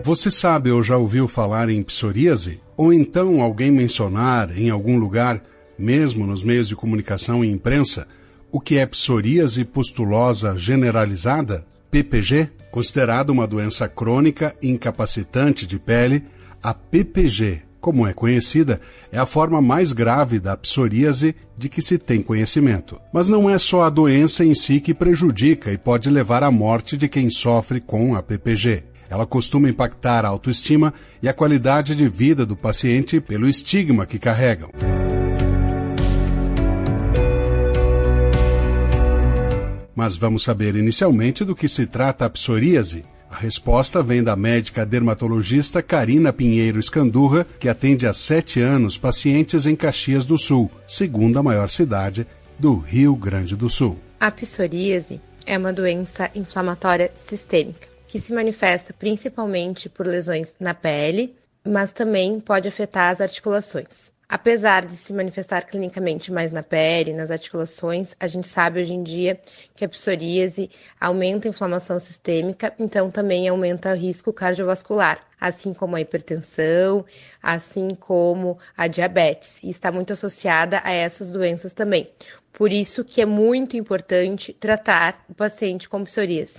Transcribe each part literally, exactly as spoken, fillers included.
Você sabe ou já ouviu falar em psoríase? Ou então alguém mencionar em algum lugar, mesmo nos meios de comunicação e imprensa, o que é psoríase pustulosa generalizada, P P G? Considerada uma doença crônica incapacitante de pele, a P P G, como é conhecida, é a forma mais grave da psoríase de que se tem conhecimento. Mas não é só a doença em si que prejudica e pode levar à morte de quem sofre com a P P G. Ela costuma impactar a autoestima e a qualidade de vida do paciente pelo estigma que carregam. Mas vamos saber inicialmente do que se trata a psoríase. A resposta vem da médica dermatologista Carina Pinheiro Escandurra, que atende há sete anos pacientes em Caxias do Sul, segunda maior cidade do Rio Grande do Sul. A psoríase é uma doença inflamatória sistêmica, que se manifesta principalmente por lesões na pele, mas também pode afetar as articulações. Apesar de se manifestar clinicamente mais na pele, nas articulações, a gente sabe hoje em dia que a psoríase aumenta a inflamação sistêmica, então também aumenta o risco cardiovascular, assim como a hipertensão, assim como a diabetes, e está muito associada a essas doenças também. Por isso que é muito importante tratar o paciente com psoríase.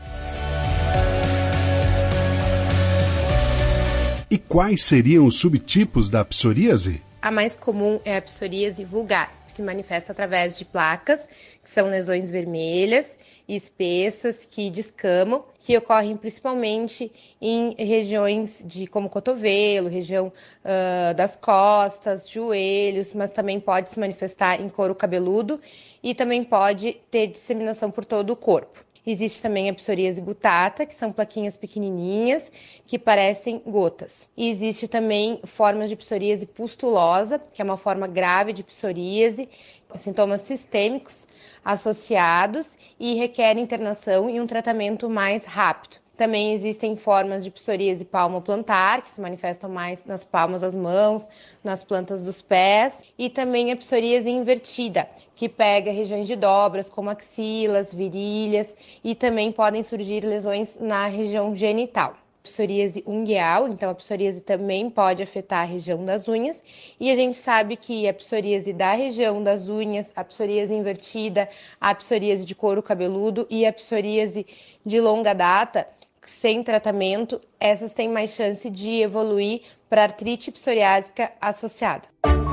E quais seriam os subtipos da psoríase? A mais comum é a psoríase vulgar, que se manifesta através de placas, que são lesões vermelhas e espessas que descamam, que ocorrem principalmente em regiões de como cotovelo, região uh, das costas, joelhos, mas também pode se manifestar em couro cabeludo e também pode ter disseminação por todo o corpo. Existe também a psoríase gutata, que são plaquinhas pequenininhas que parecem gotas. E existe também formas de psoríase pustulosa, que é uma forma grave de psoríase, sintomas sistêmicos associados e requer internação e um tratamento mais rápido. Também existem formas de psoríase palmoplantar, que se manifestam mais nas palmas das mãos, nas plantas dos pés, e também a psoríase invertida, que pega regiões de dobras, como axilas, virilhas, e também podem surgir lesões na região genital. Psoríase ungueal, então a psoríase também pode afetar a região das unhas, e a gente sabe que a psoríase da região das unhas, a psoríase invertida, a psoríase de couro cabeludo e a psoríase de longa data, sem tratamento, essas têm mais chance de evoluir para artrite psoriásica associada.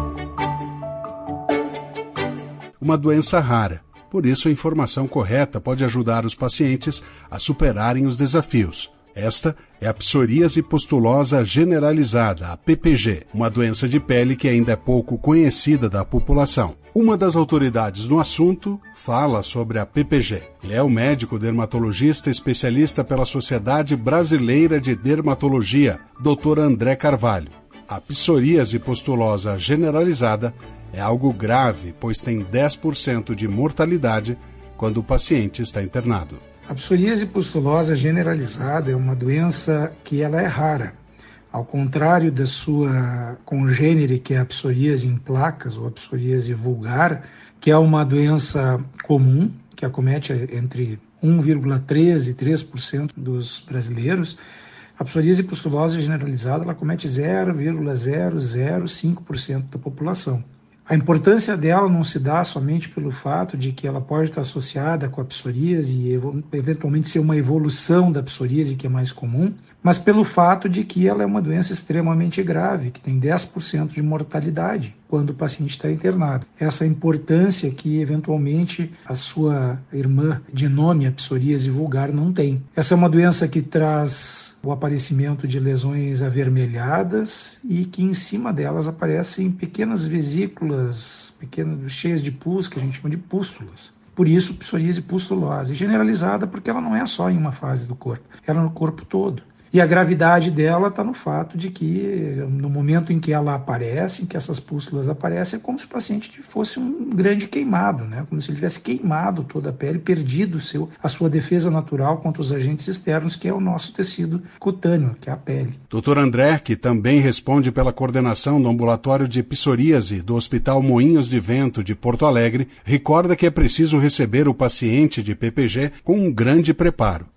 Uma doença rara, por isso a informação correta pode ajudar os pacientes a superarem os desafios. Esta é a psoríase pustulosa generalizada, a P P G, uma doença de pele que ainda é pouco conhecida da população. Uma das autoridades no assunto fala sobre a P P G. Ele é o médico dermatologista especialista pela Sociedade Brasileira de Dermatologia, doutor André Carvalho. A psoríase pustulosa generalizada é algo grave, pois tem dez por cento de mortalidade quando o paciente está internado. A psoríase pustulosa generalizada é uma doença que ela é rara. Ao contrário da sua congênere, que é a psoríase em placas, ou a psoríase vulgar, que é uma doença comum, que acomete entre um vírgula treze e três por cento dos brasileiros, a psoríase pustulosa generalizada ela acomete zero vírgula zero zero cinco por cento da população. A importância dela não se dá somente pelo fato de que ela pode estar associada com a psoríase e eventualmente ser uma evolução da psoríase, que é mais comum, mas pelo fato de que ela é uma doença extremamente grave, que tem dez por cento de mortalidade quando o paciente está internado. Essa importância que, eventualmente, a sua irmã de nome, a psoríase vulgar, não tem. Essa é uma doença que traz o aparecimento de lesões avermelhadas e que, em cima delas, aparecem pequenas vesículas, pequenas, cheias de pus, que a gente chama de pústulas. Por isso, psoríase pustulosa, generalizada porque ela não é só em uma fase do corpo, ela é no corpo todo. E a gravidade dela está no fato de que, no momento em que ela aparece, em que essas pústulas aparecem, é como se o paciente fosse um grande queimado, né? Como se ele tivesse queimado toda a pele, perdido o seu, a sua defesa natural contra os agentes externos, que é o nosso tecido cutâneo, que é a pele. doutor André, que também responde pela coordenação do ambulatório de psoríase do Hospital Moinhos de Vento de Porto Alegre, recorda que é preciso receber o paciente de P P G com um grande preparo.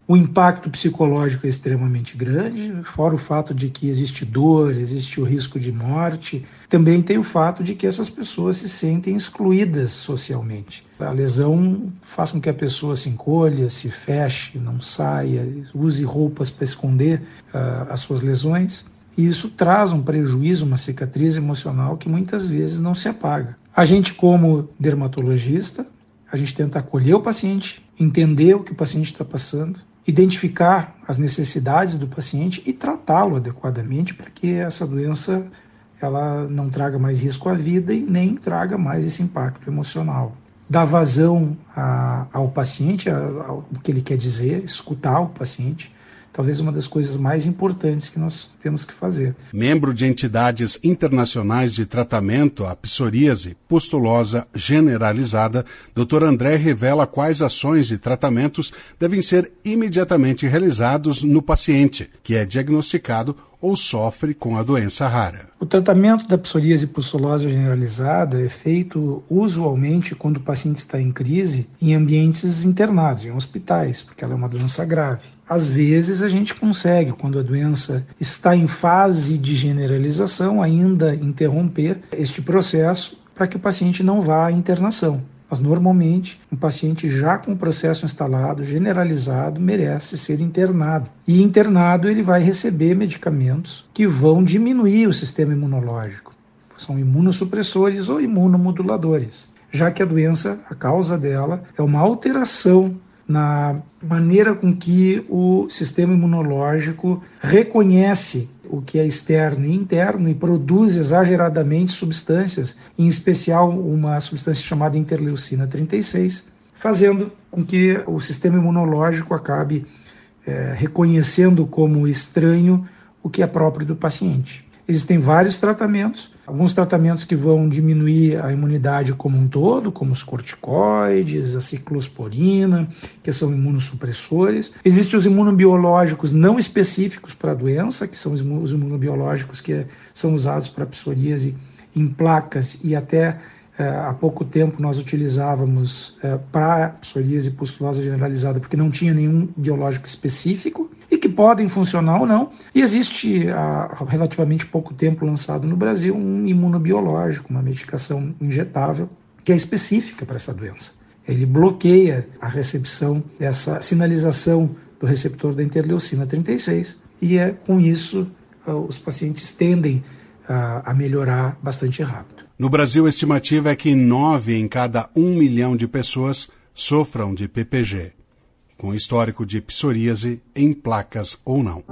O impacto psicológico é extremamente grande, fora o fato de que existe dor, existe o risco de morte. Também tem o fato de que essas pessoas se sentem excluídas socialmente. A lesão faz com que a pessoa se encolha, se feche, não saia, use roupas para esconder uh, as suas lesões. E isso traz um prejuízo, uma cicatriz emocional que muitas vezes não se apaga. A gente, como dermatologista, a gente tenta acolher o paciente, entender o que o paciente está passando, identificar as necessidades do paciente e tratá-lo adequadamente para que essa doença ela não traga mais risco à vida e nem traga mais esse impacto emocional. Dar vazão a, ao paciente, ao que ele quer dizer, escutar o paciente, talvez uma das coisas mais importantes que nós temos que fazer. Membro de entidades internacionais de tratamento à psoríase pustulosa generalizada, doutor André revela quais ações e tratamentos devem ser imediatamente realizados no paciente, que é diagnosticado ou sofre com a doença rara. O tratamento da psoríase pustulosa generalizada é feito usualmente quando o paciente está em crise em ambientes internados, em hospitais, porque ela é uma doença grave. Às vezes a gente consegue, quando a doença está em fase de generalização, ainda interromper este processo para que o paciente não vá à internação. Mas normalmente um paciente já com o processo instalado, generalizado, merece ser internado. E internado ele vai receber medicamentos que vão diminuir o sistema imunológico. São imunossupressores ou imunomoduladores, já que a doença, a causa dela, é uma alteração na maneira com que o sistema imunológico reconhece o que é externo e interno e produz exageradamente substâncias, em especial uma substância chamada interleucina trinta e seis, fazendo com que o sistema imunológico acabe é, reconhecendo como estranho o que é próprio do paciente. Existem vários tratamentos, alguns tratamentos que vão diminuir a imunidade como um todo, como os corticoides, a ciclosporina, que são imunossupressores. Existem os imunobiológicos não específicos para a doença, que são os imunobiológicos que são usados para psoríase em placas e até eh, há pouco tempo nós utilizávamos eh, para psoríase pustulosa generalizada porque não tinha nenhum biológico específico e que podem funcionar ou não. E existe há relativamente pouco tempo lançado no Brasil um imunobiológico, uma medicação injetável que é específica para essa doença. Ele bloqueia a recepção dessa sinalização do receptor da interleucina trinta e seis e é, com isso os pacientes tendem a, a melhorar bastante rápido. No Brasil, a estimativa é que nove em cada um milhão de pessoas sofram de P P G, com histórico de psoríase em placas ou não.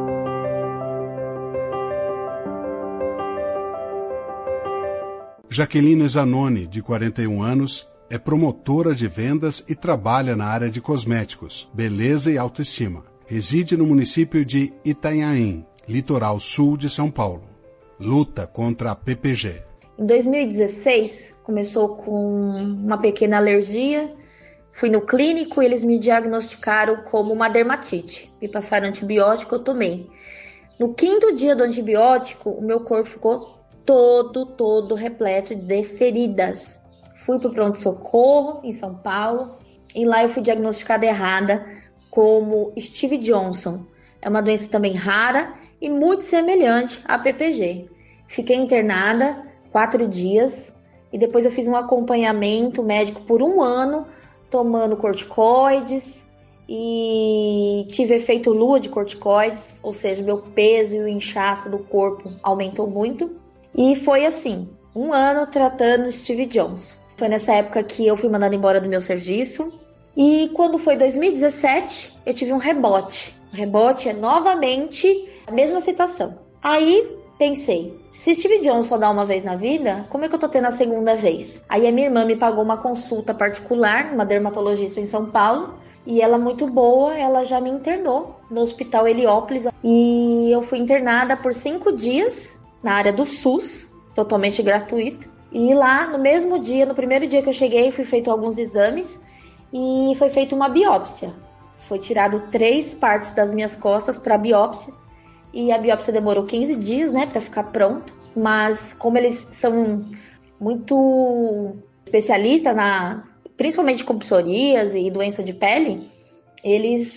Jaqueline Zanoni, de quarenta e um anos, é promotora de vendas e trabalha na área de cosméticos, beleza e autoestima. Reside no município de Itanhaém, litoral sul de São Paulo. Luta contra a P P G. Em dois mil e dezesseis, começou com uma pequena alergia. Fui no clínico e eles me diagnosticaram como uma dermatite. Me passaram antibiótico, eu tomei. No quinto dia do antibiótico, o meu corpo ficou todo, todo repleto de feridas. Fui para o pronto-socorro em São Paulo e lá eu fui diagnosticada errada como Stevie Johnson. É uma doença também rara e muito semelhante à P P G. Fiquei internada quatro dias e depois eu fiz um acompanhamento médico por um ano tomando corticoides e tive efeito lua de corticoides, ou seja, meu peso e o inchaço do corpo aumentou muito e foi assim, um ano tratando Stevie Johnson. Foi nessa época que eu fui mandada embora do meu serviço e quando foi dois mil e dezessete eu tive um rebote. O rebote é novamente a mesma situação. Aí pensei, se Stevie Johnson só dá uma vez na vida, como é que eu tô tendo a segunda vez? Aí a minha irmã me pagou uma consulta particular, uma dermatologista em São Paulo, e ela muito boa, ela já me internou no Hospital Heliópolis. E eu fui internada por cinco dias na área do SUS, totalmente gratuito. E lá, no mesmo dia, no primeiro dia que eu cheguei, fui feito alguns exames e foi feita uma biópsia. Foi tirado três partes das minhas costas para biópsia. E a biópsia demorou quinze dias, né, para ficar pronto. Mas como eles são muito especialistas, na, principalmente com psoríase e doença de pele, eles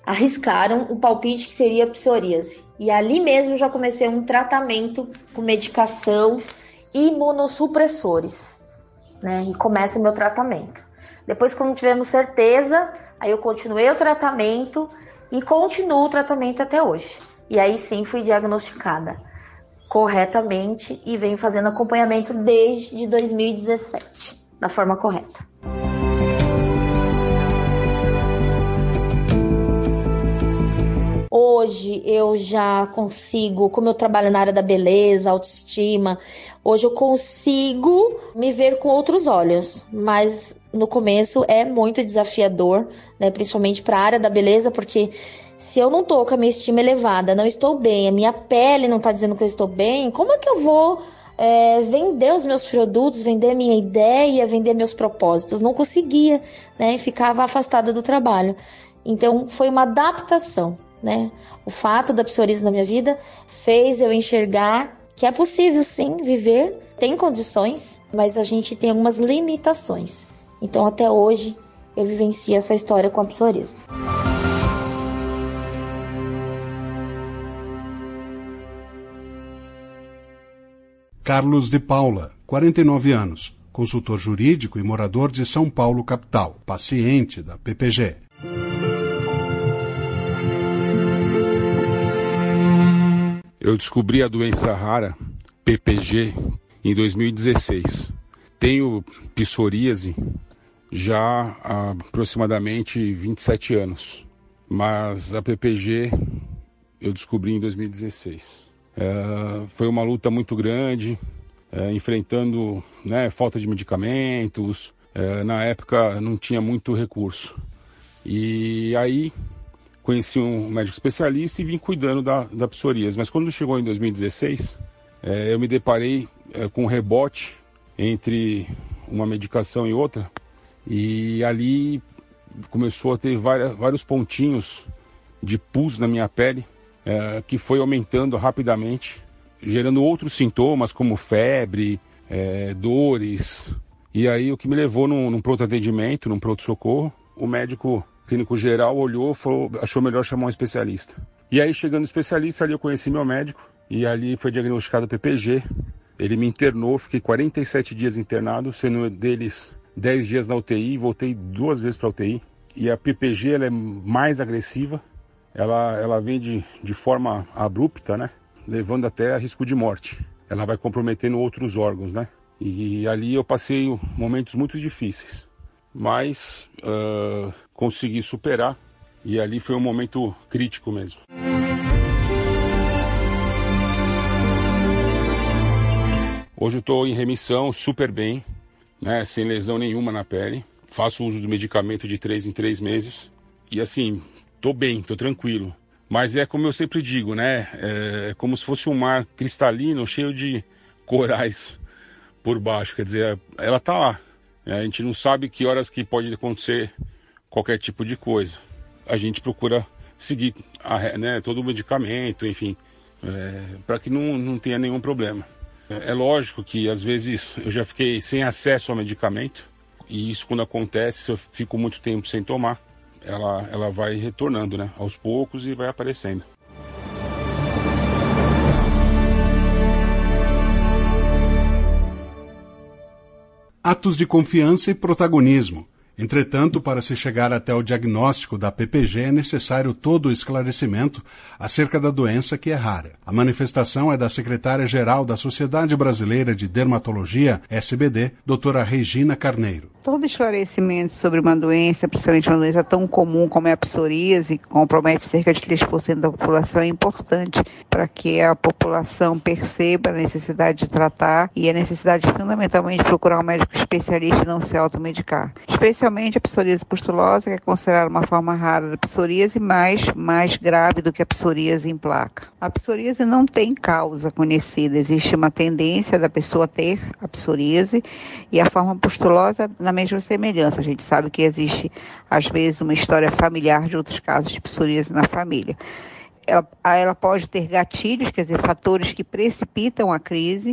arriscaram o palpite que seria psoríase. E ali mesmo eu já comecei um tratamento com medicação e imunossupressores, né? E começa o meu tratamento. Depois, quando tivemos certeza, aí eu continuei o tratamento e continuo o tratamento até hoje. E aí sim fui diagnosticada corretamente e venho fazendo acompanhamento desde dois mil e dezessete, da forma correta. Hoje eu já consigo, como eu trabalho na área da beleza, autoestima, hoje eu consigo me ver com outros olhos, mas no começo é muito desafiador, né, principalmente para a área da beleza, porque se eu não tô com a minha estima elevada, não estou bem, a minha pele não tá dizendo que eu estou bem, como é que eu vou é, vender os meus produtos, vender a minha ideia, vender meus propósitos? Não conseguia, né, e ficava afastada do trabalho. Então foi uma adaptação, né? O fato da psoríase na minha vida fez eu enxergar que é possível sim viver, tem condições, mas a gente tem algumas limitações. Então até hoje eu vivencio essa história com a psoríase. Carlos de Paula, quarenta e nove anos, consultor jurídico e morador de São Paulo, capital, paciente da P P G. Eu descobri a doença rara, P P G, em dois mil e dezesseis. Tenho psoríase já há aproximadamente vinte e sete anos, mas a P P G eu descobri em dois mil e dezesseis. É, foi uma luta muito grande, é, enfrentando, né, falta de medicamentos, é, na época não tinha muito recurso. E aí conheci um médico especialista e vim cuidando da, da psoríase. Mas quando chegou em dois mil e dezesseis, é, eu me deparei é, com um rebote entre uma medicação e outra, e ali começou a ter várias, vários pontinhos de pus na minha pele, é, que foi aumentando rapidamente, gerando outros sintomas como febre, é, dores. E aí o que me levou num, num pronto atendimento, num pronto-socorro, o médico clínico geral olhou, falou, achou melhor chamar um especialista. E aí, chegando no especialista, ali eu conheci meu médico, e ali foi diagnosticado P P G. Ele me internou, fiquei quarenta e sete dias internado, sendo deles dez dias na U T I, voltei duas vezes para a U T I. E a P P G, ela é mais agressiva, ela, ela vem de, de forma abrupta, né? Levando até a risco de morte. Ela vai comprometendo outros órgãos, né? E ali eu passei momentos muito difíceis, mas uh, consegui superar, e ali foi um momento crítico mesmo. Hoje eu estou em remissão, super bem, né, sem lesão nenhuma na pele, faço uso do medicamento de três em três meses, e assim, estou bem, estou tranquilo. Mas é como eu sempre digo, né, é como se fosse um mar cristalino, cheio de corais por baixo, quer dizer, ela está lá. A gente não sabe que horas que pode acontecer qualquer tipo de coisa. A gente procura seguir a, né, todo o medicamento, enfim, é, para que não, não tenha nenhum problema. É, é lógico que às vezes eu já fiquei sem acesso ao medicamento, e isso quando acontece, se eu fico muito tempo sem tomar, ela, ela vai retornando, né, aos poucos, e vai aparecendo. Atos de confiança e protagonismo. Entretanto, para se chegar até o diagnóstico da P P G é necessário todo o esclarecimento acerca da doença, que é rara. A manifestação é da secretária-geral da Sociedade Brasileira de Dermatologia, S B D, doutora Regina Carneiro. Todo esclarecimento sobre uma doença, principalmente uma doença tão comum como é a psoríase, que compromete cerca de três por cento da população, é importante para que a população perceba a necessidade de tratar e a necessidade fundamentalmente de procurar um médico especialista e não se automedicar. Especialmente a psoríase pustulosa, que é considerada uma forma rara da psoríase, mas mais grave do que a psoríase em placa. A psoríase não tem causa conhecida, existe uma tendência da pessoa ter a psoríase, e a forma pustulosa na mesma semelhança. A gente sabe que existe, às vezes, uma história familiar de outros casos de psoríase na família. Ela, ela pode ter gatilhos, quer dizer, fatores que precipitam a crise,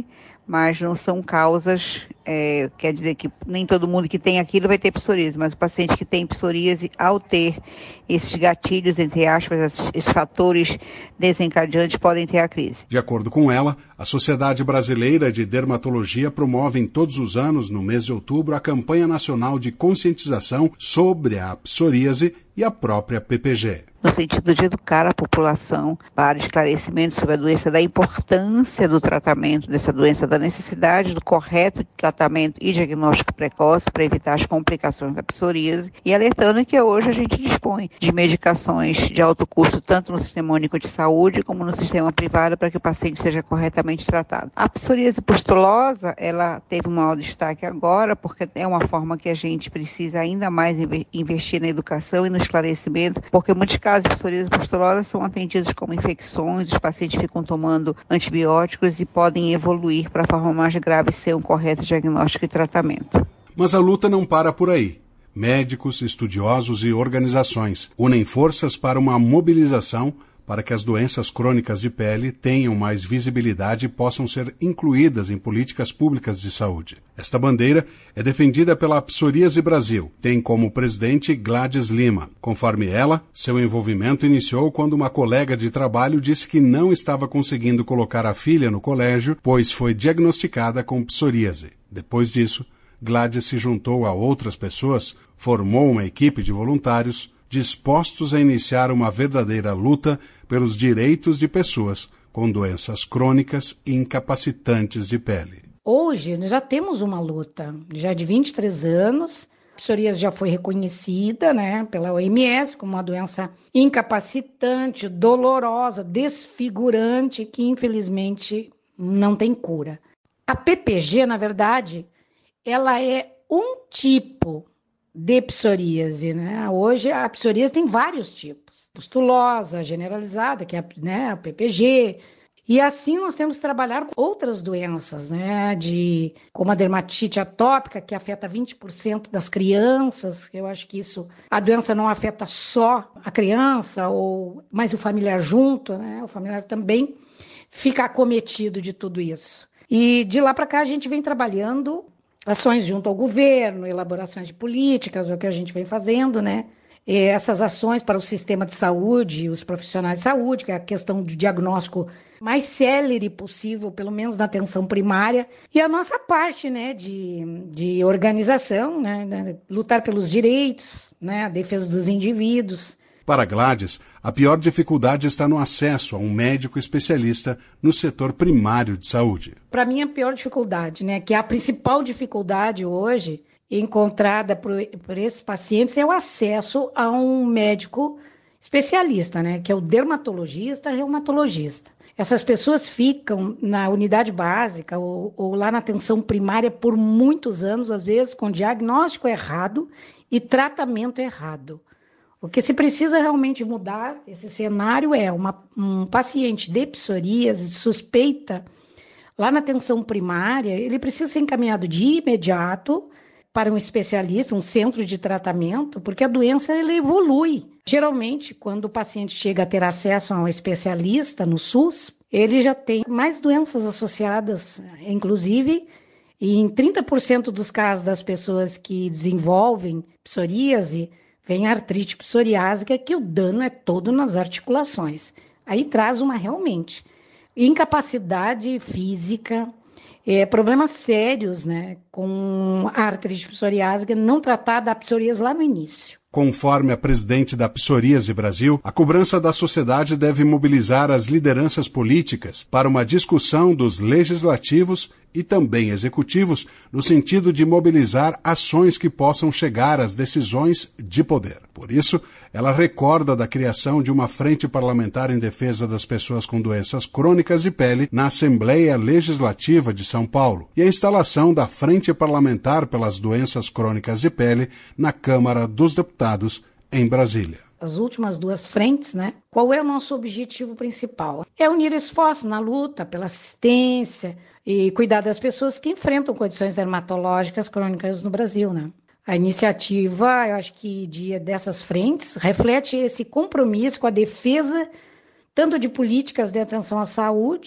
mas não são causas, é, quer dizer que nem todo mundo que tem aquilo vai ter psoríase, mas o paciente que tem psoríase, ao ter esses gatilhos, entre aspas, esses, esses fatores desencadeantes, podem ter a crise. De acordo com ela, a Sociedade Brasileira de Dermatologia promove em todos os anos, no mês de outubro, a campanha nacional de conscientização sobre a psoríase e a própria P P G. No sentido de educar a população para esclarecimento sobre a doença, da importância do tratamento dessa doença, da necessidade do correto tratamento e diagnóstico precoce para evitar as complicações da psoríase, e alertando que hoje a gente dispõe de medicações de alto custo, tanto no Sistema Único de Saúde como no sistema privado, para que o paciente seja corretamente tratado. A psoríase pustulosa, ela teve um maior destaque agora, porque é uma forma que a gente precisa ainda mais investir na educação e no esclarecimento, porque muitos casos de psoríase pustulosa são atendidos como infecções, os pacientes ficam tomando antibióticos e podem evoluir para a forma mais grave sem um correto diagnóstico e tratamento. Mas a luta não para por aí. Médicos, estudiosos e organizações unem forças para uma mobilização para que as doenças crônicas de pele tenham mais visibilidade e possam ser incluídas em políticas públicas de saúde. Esta bandeira é defendida pela Psoríase Brasil, tem como presidente Gladys Lima. Conforme ela, seu envolvimento iniciou quando uma colega de trabalho disse que não estava conseguindo colocar a filha no colégio, pois foi diagnosticada com psoríase. Depois disso, Gladys se juntou a outras pessoas, formou uma equipe de voluntários dispostos a iniciar uma verdadeira luta pelos direitos de pessoas com doenças crônicas e incapacitantes de pele. Hoje, nós já temos uma luta, já de vinte e três anos, a psoríase já foi reconhecida, né, pela O M S como uma doença incapacitante, dolorosa, desfigurante, que infelizmente não tem cura. A P P G, na verdade, ela é um tipo de psoríase, né? Hoje a psoríase tem vários tipos. Pustulosa, generalizada, que é, né, a P P G. E assim nós temos que trabalhar com outras doenças, né? De, como a dermatite atópica, que afeta vinte por cento das crianças. Eu acho que isso, a doença não afeta só a criança, ou, mas o familiar junto, né? O familiar também fica acometido de tudo isso. E de lá para cá a gente vem trabalhando ações junto ao governo, elaborações de políticas, o que a gente vem fazendo, né? E essas ações para o sistema de saúde, os profissionais de saúde, que é a questão do diagnóstico mais célere possível, pelo menos na atenção primária, e a nossa parte, né, de, de organização, né, lutar pelos direitos, né, a defesa dos indivíduos. Para Gladys, a pior dificuldade está no acesso a um médico especialista no setor primário de saúde. Para mim, a pior dificuldade, né, que é a principal dificuldade hoje encontrada por, por esses pacientes é o acesso a um médico especialista, né, que é o dermatologista, reumatologista. Essas pessoas ficam na unidade básica ou, ou lá na atenção primária por muitos anos, às vezes com diagnóstico errado e tratamento errado. O que se precisa realmente mudar esse cenário é uma, um paciente de psoríase suspeita lá na atenção primária, ele precisa ser encaminhado de imediato para um especialista, um centro de tratamento, porque a doença ela evolui. Geralmente, quando o paciente chega a ter acesso a um especialista no SUS, ele já tem mais doenças associadas, inclusive, e em trinta por cento dos casos das pessoas que desenvolvem psoríase, vem a artrite psoriásica, que o dano é todo nas articulações. Aí traz uma realmente incapacidade física, é, problemas sérios, né, com a artrite psoriásica não tratada, a psoríase lá no início. Conforme a presidente da Psoríase Brasil, a cobrança da sociedade deve mobilizar as lideranças políticas para uma discussão dos legislativos e também executivos no sentido de mobilizar ações que possam chegar às decisões de poder. Por isso, ela recorda da criação de uma frente parlamentar em defesa das pessoas com doenças crônicas de pele na Assembleia Legislativa de São Paulo e a instalação da Frente Parlamentar pelas Doenças Crônicas de Pele na Câmara dos Deputados em Brasília. As últimas duas frentes, né? Qual é o nosso objetivo principal? É unir esforços na luta pela assistência e cuidar das pessoas que enfrentam condições dermatológicas crônicas no Brasil, né? A iniciativa, eu acho que de, dessas frentes reflete esse compromisso com a defesa tanto de políticas de atenção à saúde,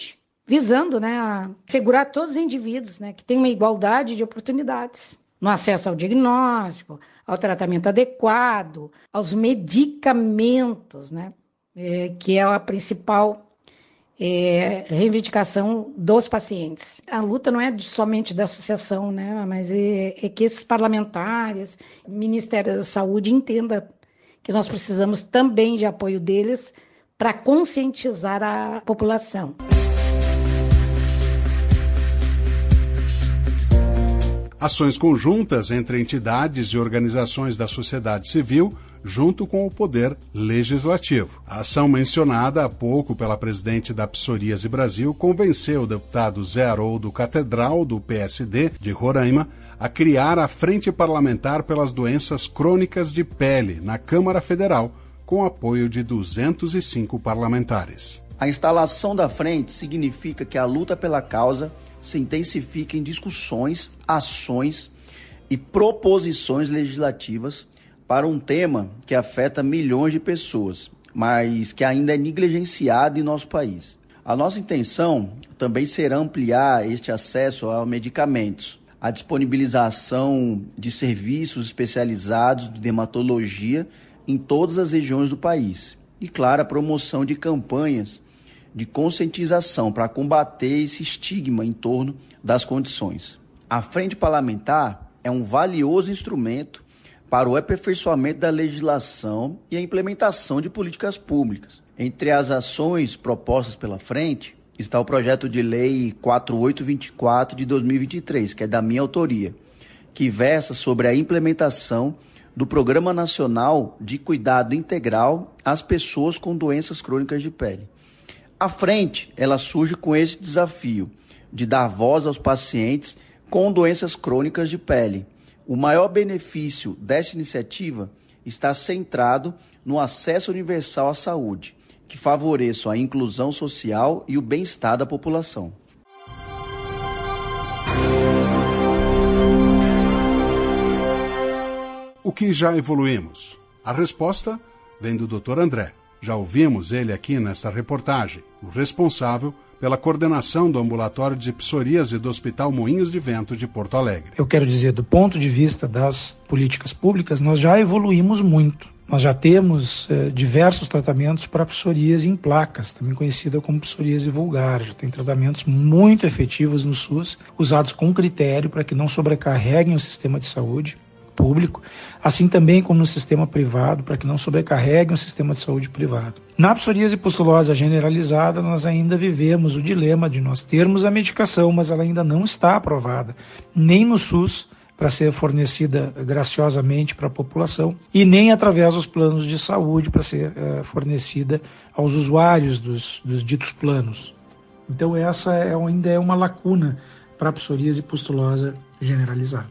visando, né, assegurar todos os indivíduos, né, que têm uma igualdade de oportunidades no acesso ao diagnóstico, ao tratamento adequado, aos medicamentos, né, é, que é a principal é, reivindicação dos pacientes. A luta não é de, somente da associação, né, mas é, é que esses parlamentares, o Ministério da Saúde entenda que nós precisamos também de apoio deles para conscientizar a população. Ações conjuntas entre entidades e organizações da sociedade civil, junto com o poder legislativo. A ação mencionada há pouco pela presidente da Psoríase Brasil convenceu o deputado Zé Haroldo Catedral, do P S D de Roraima, a criar a Frente Parlamentar pelas Doenças Crônicas de Pele na Câmara Federal, com apoio de duzentos e cinco parlamentares. A instalação da frente significa que a luta pela causa se intensifica em discussões, ações e proposições legislativas para um tema que afeta milhões de pessoas, mas que ainda é negligenciado em nosso país. A nossa intenção também será ampliar este acesso a medicamentos, a disponibilização de serviços especializados de dermatologia em todas as regiões do país e, claro, a promoção de campanhas de conscientização para combater esse estigma em torno das condições. A Frente Parlamentar é um valioso instrumento para o aperfeiçoamento da legislação e a implementação de políticas públicas. Entre as ações propostas pela Frente está o projeto de lei quatro mil oitocentos e vinte e quatro de dois mil e vinte e três, que é da minha autoria, que versa sobre a implementação do Programa Nacional de Cuidado Integral às pessoas com doenças crônicas de pele. A frente, ela surge com esse desafio de dar voz aos pacientes com doenças crônicas de pele. O maior benefício desta iniciativa está centrado no acesso universal à saúde, que favoreça a inclusão social e o bem-estar da população. O que já evoluímos? A resposta vem do doutor André. Já ouvimos ele aqui nesta reportagem, o responsável pela coordenação do ambulatório de psoríase do Hospital Moinhos de Vento de Porto Alegre. Eu quero dizer, do ponto de vista das políticas públicas, nós já evoluímos muito. Nós já temos eh, diversos tratamentos para psoríase em placas, também conhecida como psoríase vulgar. Já tem tratamentos muito efetivos no SUS, usados com critério para que não sobrecarreguem o sistema de saúde público, assim também como no sistema privado, para que não sobrecarreguem o sistema de saúde privado. Na psoríase pustulosa generalizada, nós ainda vivemos o dilema de nós termos a medicação, mas ela ainda não está aprovada, nem no SUS, para ser fornecida graciosamente para a população, e nem através dos planos de saúde para ser uh, fornecida aos usuários dos, dos ditos planos. Então essa é, ainda é uma lacuna para a psoríase pustulosa generalizada.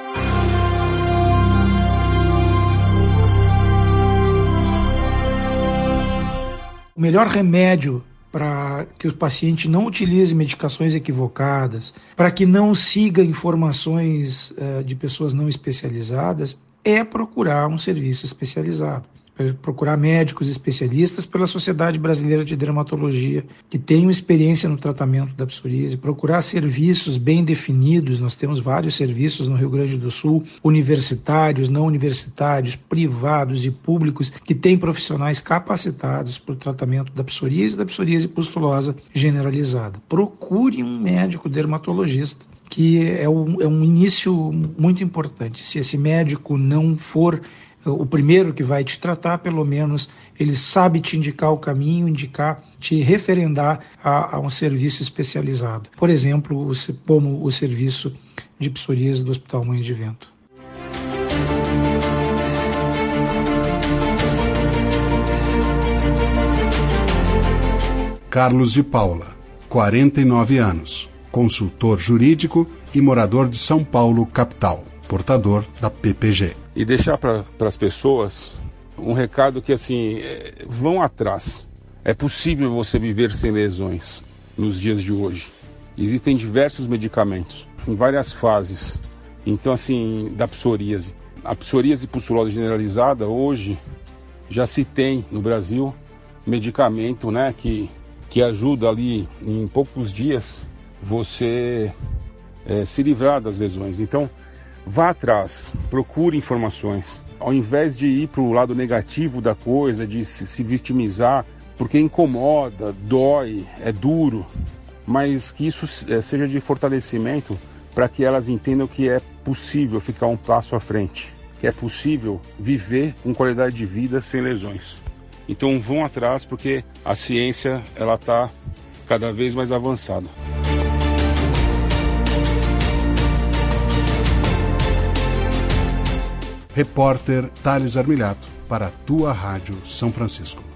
O melhor remédio para que o paciente não utilize medicações equivocadas, para que não siga informações uh, de pessoas não especializadas, é procurar um serviço especializado. Procurar médicos especialistas pela Sociedade Brasileira de Dermatologia, que tenham experiência no tratamento da psoríase, procurar serviços bem definidos. Nós temos vários serviços no Rio Grande do Sul, universitários, não universitários, privados e públicos, que têm profissionais capacitados para o tratamento da psoríase e da psoríase pustulosa generalizada. Procure um médico dermatologista, que é um, é um início muito importante. Se esse médico não for o primeiro que vai te tratar, pelo menos ele sabe te indicar o caminho, indicar, te referendar a, a um serviço especializado. Por exemplo, o, como o serviço de psoríase do Hospital Moinhos de Vento. Carlos de Paula, quarenta e nove anos, consultor jurídico e morador de São Paulo, capital, portador da P P G. E deixar para as pessoas um recado que, assim, é, vão atrás. É possível você viver sem lesões nos dias de hoje. Existem diversos medicamentos, em várias fases. Então, assim, da psoríase. A psoríase pustulosa generalizada, hoje, já se tem no Brasil medicamento, né, que, que ajuda ali em poucos dias você é, se livrar das lesões. Então, vá atrás, procure informações. Ao invés de ir para o lado negativo da coisa, de se, se vitimizar, porque incomoda, dói, é duro, mas que isso é, seja de fortalecimento para que elas entendam que é possível ficar um passo à frente, que é possível viver com qualidade de vida sem lesões. Então vão atrás, porque a ciência ela está cada vez mais avançada. Repórter Thales Armilhato, para a tua Rádio São Francisco.